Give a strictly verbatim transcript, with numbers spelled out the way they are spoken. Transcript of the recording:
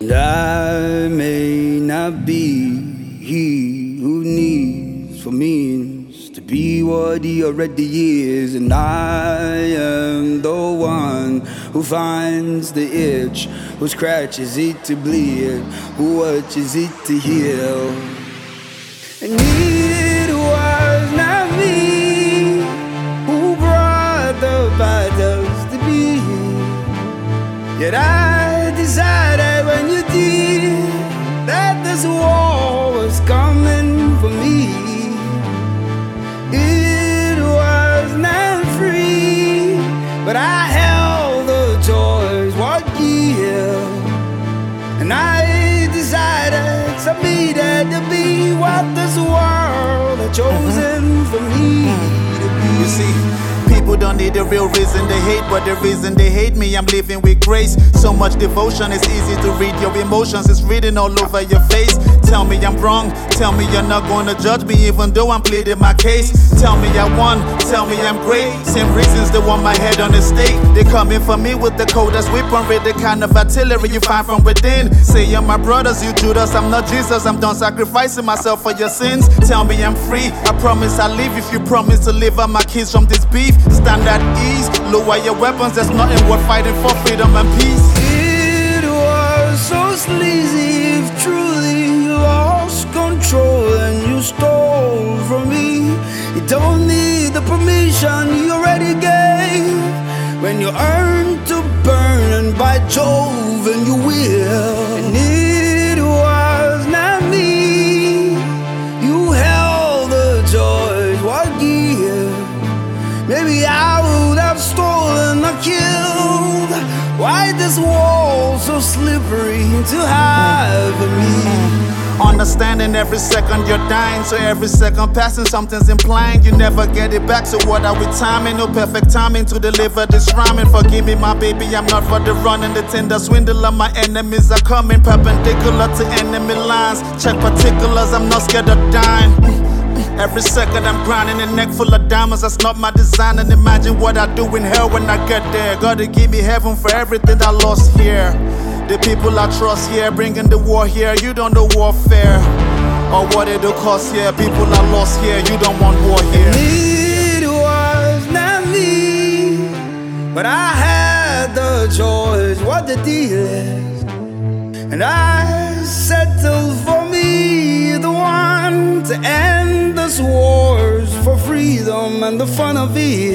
And I may not be he who needs for means to be what he already is, and I am the one who finds the itch, who scratches it to bleed, who watches it to heal. And it was not me who brought the battles to be, yet I decided when you did that this war was coming for me. It was not free, but I held the choice what year, and I decided submitted to be what this world had chosen for me to be. You see, people don't need a real reason they hate, but the reason they hate me, I'm living with grace. So much devotion, it's easy to read your emotions, it's written all over your face. Tell me I'm wrong, tell me you're not gonna judge me even though I'm pleading my case. Tell me I won, tell me I'm great. Same reasons they want my head on a stake. They coming for me with the coldest weapon, with the kind of artillery you find from within. Say you're my brothers, you Judas, I'm not Jesus, I'm done sacrificing myself for your sins. Tell me I'm free, I promise I'll leave if you promise to deliver my kids from this beef. Stand at ease, lower your weapons, there's nothing worth fighting for freedom and peace. It was so sleazy if truly you lost control and you stole from me. You don't need the permission you already gave when you earned to burn, and by Jove, and you will. And it was not me, you held the choice what year. Maybe I would have stolen or killed. Why this wall so slippery to have me? Understanding every second you're dying, so every second passing something's implying you never get it back. So what are we timing? No perfect timing to deliver this rhyming. Forgive me my baby, I'm not for the running. The tender swindler, my enemies are coming perpendicular to enemy lines. Check particulars, I'm not scared of dying. Every second I'm grinding, a neck full of diamonds, that's not my design. And imagine what I do in hell when I get there. Gotta give me heaven for everything I lost here. The people I trust here, bringing the war here. You don't know warfare or what it'll cost here. People are lost here, you don't want war here. It was not me, but I had the choice what the deal is, and I settled for me, the one to end this wars for freedom and the fun of it.